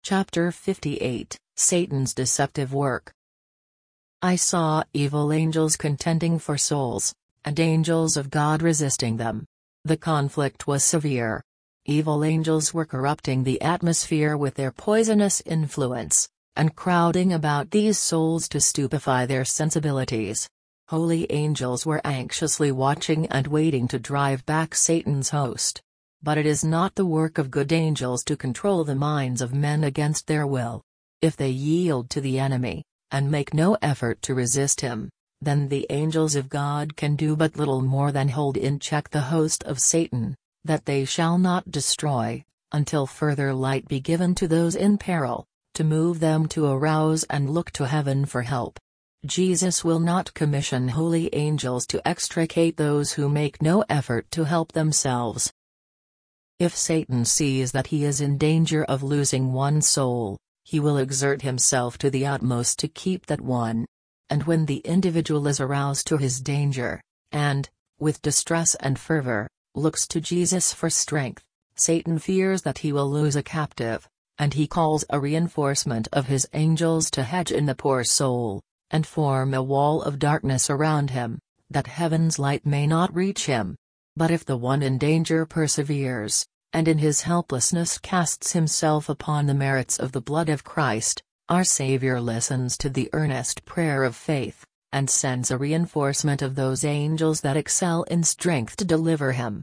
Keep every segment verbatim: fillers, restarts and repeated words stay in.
Chapter fifty-eight, Satan's Deceptive Work. I saw evil angels contending for souls, and angels of God resisting them. The conflict was severe. Evil angels were corrupting the atmosphere with their poisonous influence, and crowding about these souls to stupefy their sensibilities. Holy angels were anxiously watching and waiting to drive back Satan's host. But it is not the work of good angels to control the minds of men against their will. If they yield to the enemy, and make no effort to resist him, then the angels of God can do but little more than hold in check the host of Satan, that they shall not destroy, until further light be given to those in peril, to move them to arouse and look to heaven for help. Jesus will not commission holy angels to extricate those who make no effort to help themselves. If Satan sees that he is in danger of losing one soul, he will exert himself to the utmost to keep that one. And when the individual is aroused to his danger, and, with distress and fervor, looks to Jesus for strength, Satan fears that he will lose a captive, and he calls a reinforcement of his angels to hedge in the poor soul, and form a wall of darkness around him, that heaven's light may not reach him. But if the one in danger perseveres, and in his helplessness casts himself upon the merits of the blood of Christ, our Savior listens to the earnest prayer of faith, and sends a reinforcement of those angels that excel in strength to deliver him.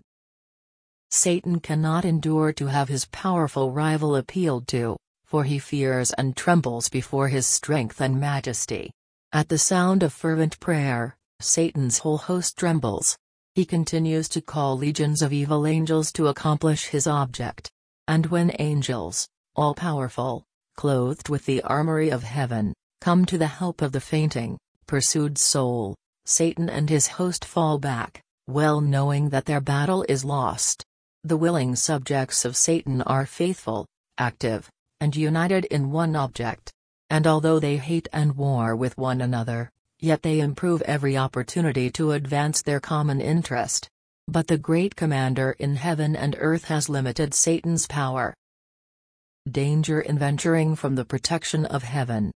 Satan cannot endure to have his powerful rival appealed to, for he fears and trembles before his strength and majesty. At the sound of fervent prayer, Satan's whole host trembles. He continues to call legions of evil angels to accomplish his object. And when angels, all-powerful, clothed with the armory of heaven, come to the help of the fainting, pursued soul, Satan and his host fall back, well knowing that their battle is lost. The willing subjects of Satan are faithful, active, and united in one object. And although they hate and war with one another, yet they improve every opportunity to advance their common interest. But the great commander in heaven and earth has limited Satan's power. Danger in venturing from the protection of heaven.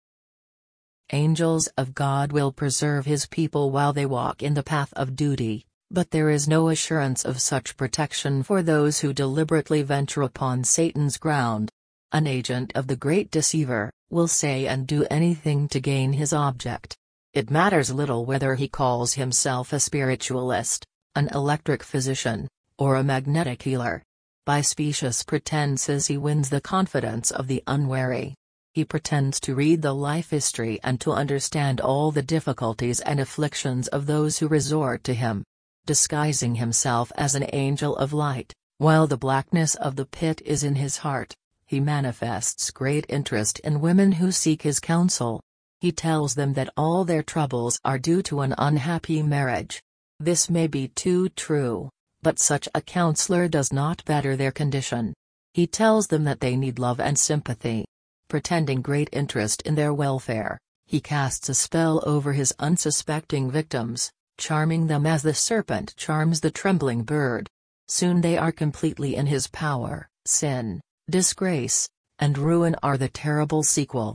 Angels of God will preserve his people while they walk in the path of duty, but there is no assurance of such protection for those who deliberately venture upon Satan's ground. An agent of the great deceiver will say and do anything to gain his object. It matters little whether he calls himself a spiritualist, an electric physician, or a magnetic healer. By specious pretenses he wins the confidence of the unwary. He pretends to read the life history and to understand all the difficulties and afflictions of those who resort to him. Disguising himself as an angel of light, while the blackness of the pit is in his heart, he manifests great interest in women who seek his counsel. He tells them that all their troubles are due to an unhappy marriage. This may be too true, but such a counselor does not better their condition. He tells them that they need love and sympathy. Pretending great interest in their welfare, he casts a spell over his unsuspecting victims, charming them as the serpent charms the trembling bird. Soon they are completely in his power. Sin, disgrace, and ruin are the terrible sequel.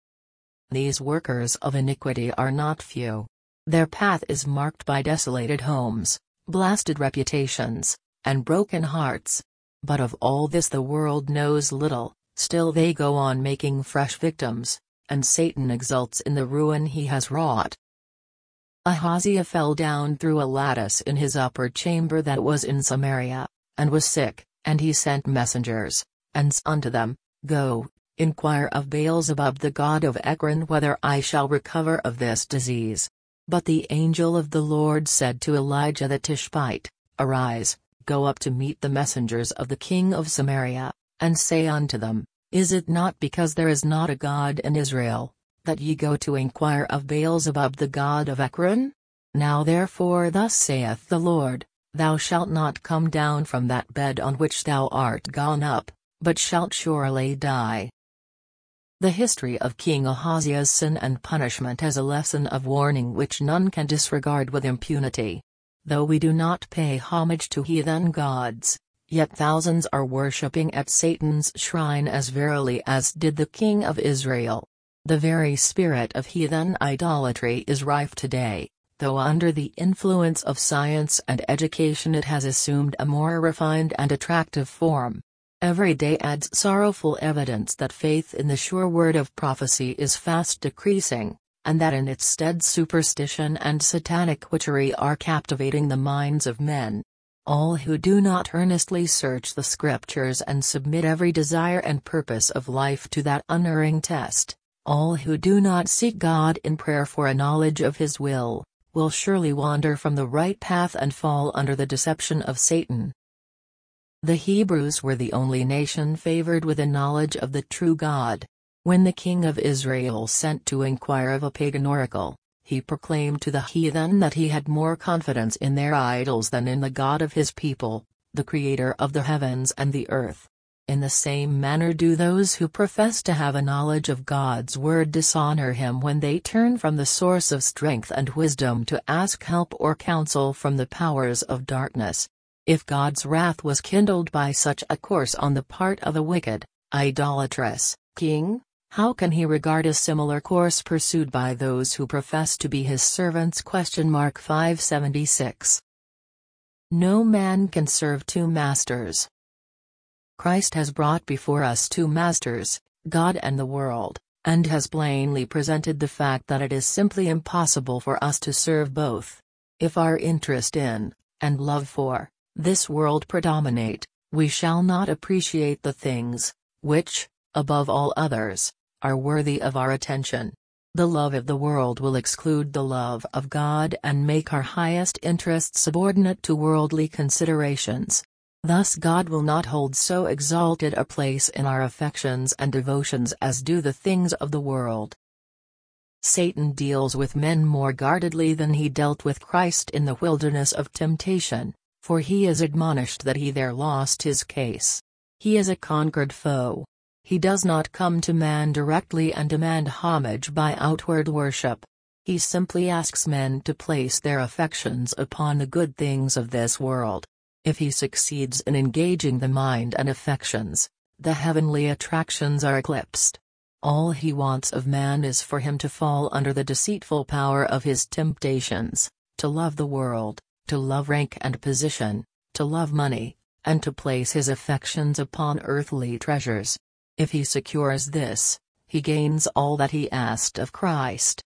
These workers of iniquity are not few. Their path is marked by desolated homes, blasted reputations, and broken hearts. But of all this the world knows little, still they go on making fresh victims, and Satan exults in the ruin he has wrought. Ahaziah fell down through a lattice in his upper chamber that was in Samaria, and was sick, and he sent messengers, and said unto them, Go, inquire of Beelzebub the god of Ekron whether I shall recover of this disease. But the angel of the Lord said to Elijah the Tishbite, Arise, go up to meet the messengers of the king of Samaria, and say unto them, Is it not because there is not a God in Israel, that ye go to inquire of Beelzebub the god of Ekron? Now therefore thus saith the Lord, Thou shalt not come down from that bed on which thou art gone up, but shalt surely die. The history of King Ahaziah's sin and punishment is a lesson of warning which none can disregard with impunity. Though we do not pay homage to heathen gods, yet thousands are worshipping at Satan's shrine as verily as did the king of Israel. The very spirit of heathen idolatry is rife today, though under the influence of science and education it has assumed a more refined and attractive form. Every day adds sorrowful evidence that faith in the sure word of prophecy is fast decreasing, and that in its stead superstition and satanic witchery are captivating the minds of men. All who do not earnestly search the scriptures and submit every desire and purpose of life to that unerring test, all who do not seek God in prayer for a knowledge of His will, will surely wander from the right path and fall under the deception of Satan. The Hebrews were the only nation favored with a knowledge of the true God. When the king of Israel sent to inquire of a pagan oracle, he proclaimed to the heathen that he had more confidence in their idols than in the God of his people, the creator of the heavens and the earth. In the same manner do those who profess to have a knowledge of God's word dishonor Him when they turn from the source of strength and wisdom to ask help or counsel from the powers of darkness. If God's wrath was kindled by such a course on the part of a wicked, idolatrous king, how can He regard a similar course pursued by those who profess to be His servants? Mark five seventy-six. No man can serve two masters. Christ has brought before us two masters, God and the world, and has plainly presented the fact that it is simply impossible for us to serve both. If our interest in, and love for, this world predominate, we shall not appreciate the things, which, above all others, are worthy of our attention. The love of the world will exclude the love of God and make our highest interests subordinate to worldly considerations. Thus God will not hold so exalted a place in our affections and devotions as do the things of the world. Satan deals with men more guardedly than he dealt with Christ in the wilderness of temptation, for he is admonished that he there lost his case. He is a conquered foe. He does not come to man directly and demand homage by outward worship. He simply asks men to place their affections upon the good things of this world. If he succeeds in engaging the mind and affections, the heavenly attractions are eclipsed. All he wants of man is for him to fall under the deceitful power of his temptations, to love the world, to love rank and position, to love money, and to place his affections upon earthly treasures. If he secures this, he gains all that he asked of Christ.